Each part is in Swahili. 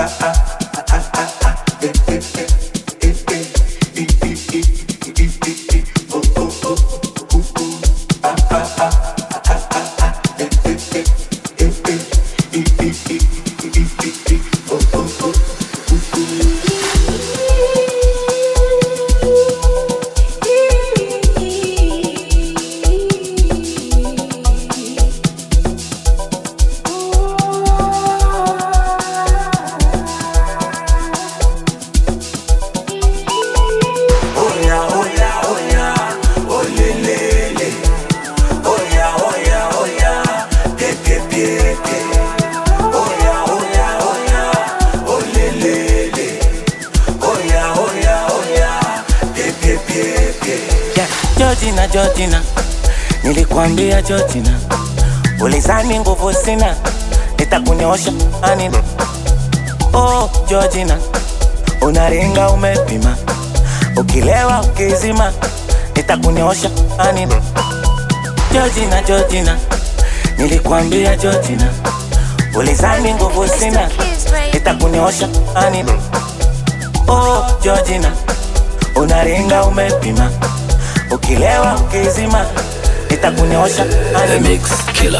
Georgina, nilikwambia Georgina, ulizani nguvu sina, nitakunyosha anina. Oh Georgina, unaringa umepima, ukilewa ukizima, nitakunyosha anina. Georgina, Georgina, nilikwambia Georgina, ulizani nguvu sina, nitakunyosha anina. Oh Georgina, unaringa umepima, ukilewa ukizima, nitakunyosha The Mix Killer.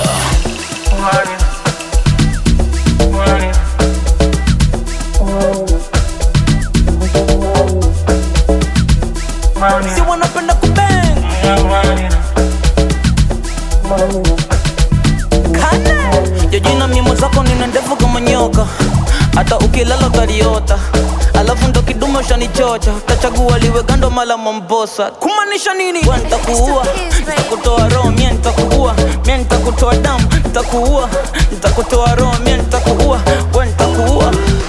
Si wanapenda kubang Kana Georgina, mimo zako nina ndefu kama nyoka, hata ukilala utaliota. Alafu ndo kidume ushanichocha, utachagua liwe gando mala Mombosa. Kumaanisha nini? Wewe nitakuua, nitakutoa roho, mimi nitakuua, mimi nitakutoa damu, nitakuua, nitakutoa roho, mimi nitakuua, wewe nitakuua.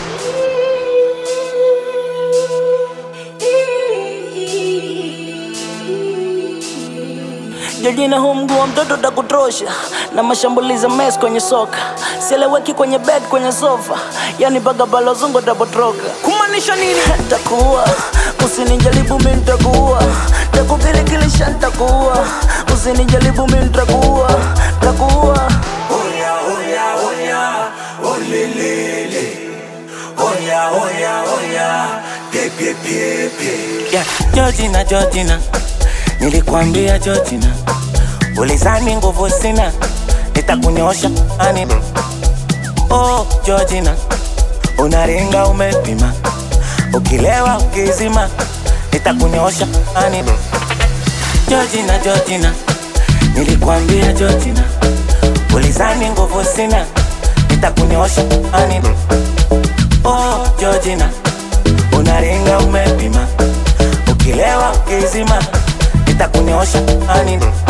Georgina, huu mguu wa mtoto utakutrosha, na mashambulizi mes kwenye soka, sieleweki kwenye bed, kwenye sofa, yani baga balozungo tapotroka. Kumaanisha nini? Nitakuua, usinijaribu mimi nitakuua, nitakukilisha nitakuua, usinijaribu mimi nitakuua, nitakuua. Oya, oya, oya, olelele. Oya, oya, oya, pepe, pepe. Yeah, Georgina, Georgina, nilikwambia Georgina, ulizani nguvu sina, nitakunyosha anina. Oh Georgina, unaringa umepima, ukilewa ukizima, nitakunyosha anina. Georgina, Georgina, nilikwambia Georgina, ulizani nguvu sina, nitakunyosha anina. Oh Georgina, unaringa umepima, ukilewa ukizima, nitakunyosha anina.